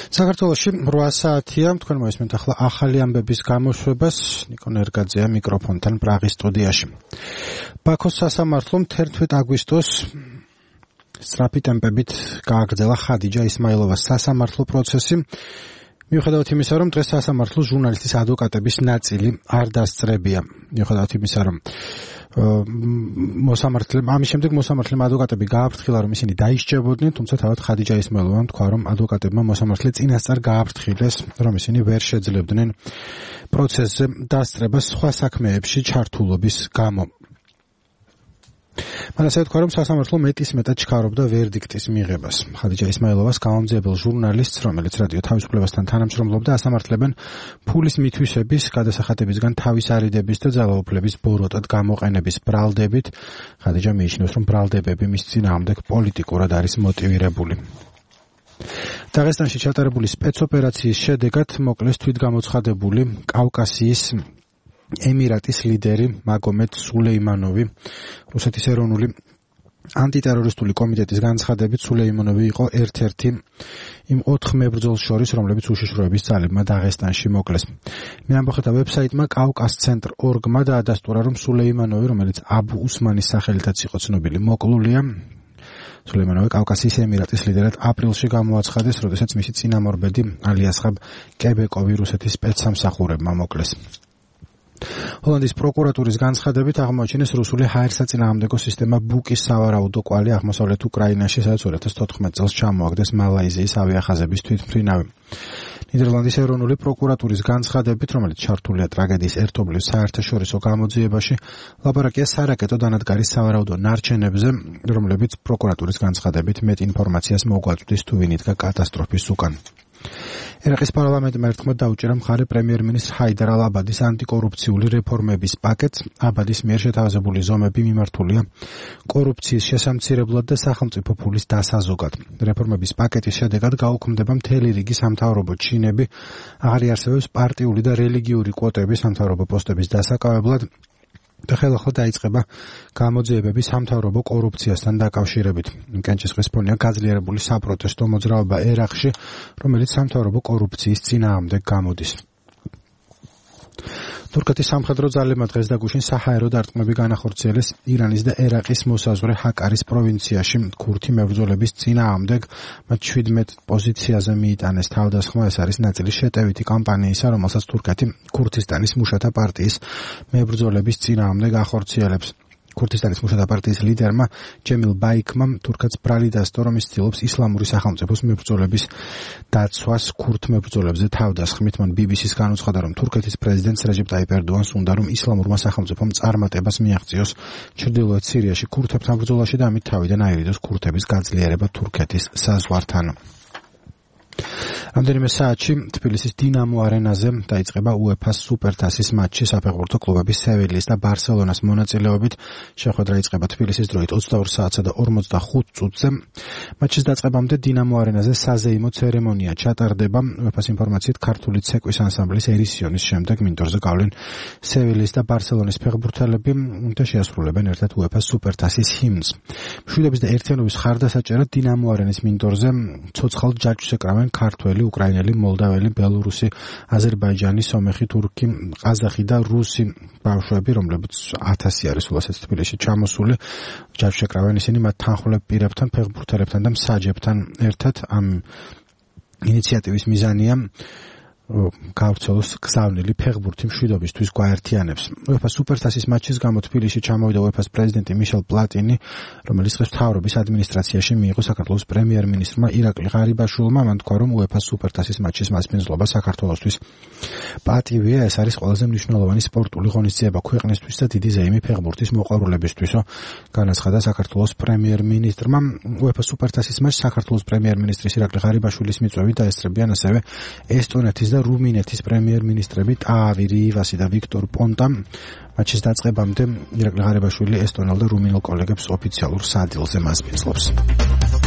საქართველოში 8 საათია, თქვენ მოისმენთ ახლა ახალი ამბების გამოშვებას, ნიკო ნერგაძეა მიკროფონთან პრაღის სტუდიაში. ბაქოს სასამართლომ 11 აგვისტოს სწრაფი ტემპებით გააგრძელა ხადიჯა ისმაილოვას სასამართლო პროცესი. მიუხედავად იმისა, რომ დღეს სასამართლოს ჟურნალისტის ადვოკატების ნაწილი არ დასწრებია. მიუხედავად იმისა, რომ ამის შემდეგ მოსამართლემ ადვოკატები გააფრთხილა, რომ ისინი დაისჯებოდნენ, თუმცა თავად ხადიჯა ისმაილოვამ თქვა, რომ ადვოკატებმა მოსამართლე წინასწარ გააფრთხილეს, რომ ისინი ვერ შეძლებდნენ პროცესზე დასწრებას სხვა საქმეებში ჩართულობის გამო. მან ასევე თქვა, რომ სასამართლო მეტისმეტად ჩქარობდა ვერდიქტის მიღებას. ხადიჯა ისმაილოვას გამომძიებელ ჟურნალისტს, რომელიც რადიო თავისუფლებასთან თანამშრომლობდა, ასამართლებენ ფულის მითვისების, გადასახადებისგან თავის არიდების და ძალაუფლების ბოროტად გამოყენების ბრალდებით. ხადიჯა მიიჩნევს, რომ ბრალდებები მის წინააღმდეგ პოლიტიკურად არის მოტივირებული. დაღესტანში ჩატარებული სპეცოპერაციის შედეგად მოკლეს თვითგამოცხადებული კავკასიის ემირატის ლიდერი მაგომედ სულეიმანოვი. რუსეთის ეროვნული ანტიტერორისტული კომიტეტის განცხადებით სულეიმანოვი იყო ერთ-ერთი იმ 4 მებრძოლს შორის, რომლებიც უშიშროების ძალებმა დაღესტანში მოკლეს. მეამბოხეთა ვებსაიტმა Kaukaz-Center.org-მა დაადასტურა, რომ სულეიმანოვი, რომელიც აბუ უსმანის სახელითაც იყო ცნობილი, მოკლულია. სულეიმანოვი კავკასიის ემირატის ლიდერად აპრილში გამოაცხადეს, როდესაც მისი წინამორბედი ალიასხაბ კებეკოვი რუსეთის სპეცსამსახურებმა მოკლეს. ჰოლანდიის პროკურატურის განცხადებით აღმოაჩინეს რუსული ჰაერსაწინააღმდეგო სისტემა ბუკის სავარაუდო კვალი აღმოსავლეთ უკრაინაში, სადაც 2014 წელს ჩამოაგდეს მალაიზიის ავიახაზების თვითმფრინავი. ნიდერლანდის ეროვნული პროკურატურის განცხადებით, რომელიც ჩართულია ტრაგედიის ერთობლივ საერთაშორისო გამოძიებაში, ლაპარაკია სარაკეტო დანადგარის სავარაუდო ნარჩენებზე, რომლებიც პროკურატურის განცხადებით მეტ ინფორმაციას მოგვაწვდის თუ ვინ იდგა კატასტროფის უკან. ერაყის პარლამენტმა ერთხმად დაუჭირა მხარე პრემიერ-მინისტრ ჰაიდარ ალ-აბადის ანტიკორუფციული რეფორმების პაკეტს. აბადის მიერ შეთავაზებული ზომები მიმართულია კორუფციის შესამცირებლად და სახელმწიფო ფულის დასაზოგად. რეფორმების პაკეტის შედეგად გაუქმდება მთელი რიგი სამთავრობო ჩინები, აღარ იარსებებს პარტიული და რელიგიური კვოტები სამთავრობო პოსტების დასაკავებლად და ხელახლა დაიწყება გამოძიებები სამთავრობო კორუფციასთან დაკავშირებით. კენჭისყრის ფონია გაძლიერებული საპროტესტო მოძრაობა ერაყში, რომელიც სამთავრობო კორუფციის წინააღმდეგ გამოდის. თურქეთის სამხედრო ძალებმა დღეს და გუშინ საჰაერო დარტყმები განახორციელეს ირანის და ერაყის მოსაზღვრე ჰაკარის პროვინციაში ქურთი მებრძოლების წინააღმდეგ. მათ 17 პოზიციაზე მიიტანეს თავდასხმა. ეს არის ნაწილი შეტევითი კამპანიისა, რომელსაც თურქეთი ქურთისტანის მუშათა პარტიის მებრძოლების წინააღმდეგ ახორციელებს. ქურთისტანის მუშათა პარტიის ლიდერმა ჯემილ ბაიქმა თურქეთს ბრალი დასდო, რომ ის ცდილობს ისლამური სახელმწიფოს მებრძოლების დაცვას ქურთ მებრძოლებზე თავდასხმით. მან BBC-ს განუცხადა, რომ თურქეთის პრეზიდენტს რეჯეპ ტაიპ ერდოანს უნდა, რომ ისლამურმა სახელმწიფომ წარმატებას მიაღწიოს ჩრდილოეთ სირიაში ქურთებთან ბრძოლაში და ამით თავიდან აირიდოს ქურთების გაძლიერება თურქეთის საზღვართან. რამდენიმე საათში თბილისის დინამო არენაზე დაიწყება UEFA-ს სუპერთასის მატჩი საფეხბურთო კლუბების სევილიის და ბარსელონას მონაწილეობით. შეხვედრა იწყება თბილისის დროით 22 საათსა და 45 წუთზე. მატჩის დაწყებამდე დინამო არენაზე საზეიმო ცერემონია ჩატარდება. UEFA-ს ინფორმაციით ქართული ცეკვის ანსამბლის ერისიონის შემდეგ მინდორზე გავლენ სევილიის და ბარსელონის ფეხბურთელები და შეასრულებენ ერთად UEFA-ს სუპერთასის ჰიმნს. მშვიდობის და ერთიანობის ხარდასაჭერად დინამო არენის მინდორზე ცოცხალ ჯაჭვს ეკრავენ ქართველი, უკრაინელი, მოლდაველი, ბელორუსი, აზერბაიჯანი, სომეხი, თურქი, ყაზახი და რუსი ბავშვები, რომლებიც 1000 არის სულასაც თბილისში ჩამოსული. ჯაჭვს ეკრავენ ისინი მათ თანხმლებ პირებთან, ფეხბურთელებთან და მსაჯებთან ერთად. ამ ინიციატივის მიზანია გავრცელოს გზავნილი ფეხბურთი მშვიდობისთვის გვაერთიანებს. UEFA სუპერთასის მატჩის გამო თბილისში ჩამოვიდა UEFA-ს პრეზიდენტი მიშელ პლატინი, რომელიც დღეს მთავრობის ადმინისტრაციაში მიიღო საქართველოს პრემიერ-მინისტრმა ირაკლი ღარიბაშვილმა. მან თქვა, რომ UEFA-ს სუპერთასის მატჩის მასპინძლობა საქართველოსთვის პატივია. ეს არის ყველაზე მნიშვნელოვანი სპორტული ღონისძიება ქვეყნისთვის და დიდი ზეიმი ფეხბურთის მოყვარულებისთვისო, განაცხადა საქართველოს პრემიერ-მინისტრმა. UEFA-ს სუპერთასის მატჩს საქართველოს პრემიერ-მინისტრის ირაკლი ღარიბაშვილის მიწვევით დაესწრებიან ასევე ესტონეთის და რუმინეთის პრემიერ-მინისტრები ტაავი რივასი და ვიქტორ პონტა. მატჩის დაწყებამდე ირაკლი ღარიბაშვილი ესტონელ და რუმინელ კოლეგებს ოფიციალურ სადილზე მასპინძლობს.